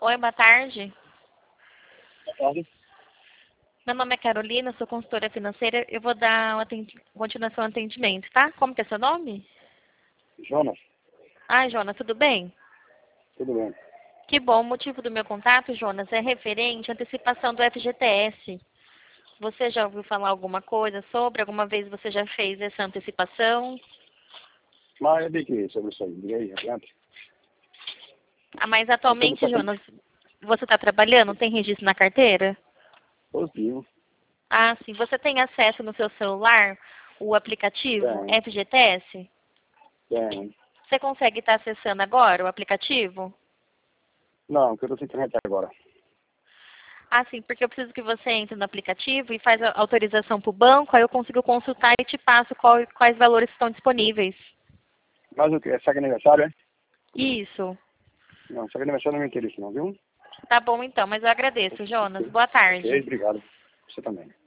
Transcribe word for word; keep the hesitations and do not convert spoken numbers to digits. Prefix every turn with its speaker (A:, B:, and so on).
A: Oi, boa tarde.
B: Boa tarde.
A: Meu nome é Carolina, sou consultora financeira. Eu vou dar uma atendi- continuação ao atendimento, tá? Como que é seu nome?
B: Jonas,
A: Ah, Jonas, tudo bem?
B: tudo bem.
A: Que bom. O motivo do meu contato, Jonas, é referente à antecipação do F G T S. Você já ouviu falar alguma coisa sobre? Alguma vez você já fez essa antecipação?
B: Mas de que sobre isso aí? Diga aí, adiante.
A: Ah, mas
B: É sobre
A: atualmente,
B: isso aqui?
A: Jonas, você está trabalhando? Tem registro na carteira?
B: Positivo.
A: Ah, sim. Você tem acesso no seu celular, o aplicativo
B: Tem,
A: F G T S?
B: tem.
A: Você consegue estar acessando agora o aplicativo?
B: Não, que eu tô sem internet agora.
A: Ah, sim, porque eu preciso que você entre no aplicativo e faz a autorização para o banco, aí eu consigo consultar e te passo qual- quais valores estão disponíveis.
B: Mas o que? É segue aniversário, é?
A: Isso.
B: Não, segue aniversário não me interessa não, viu?
A: Tá bom então, mas eu agradeço, Jonas.
B: Ok,
A: Boa
B: ok,
A: tarde.
B: obrigado. Você também.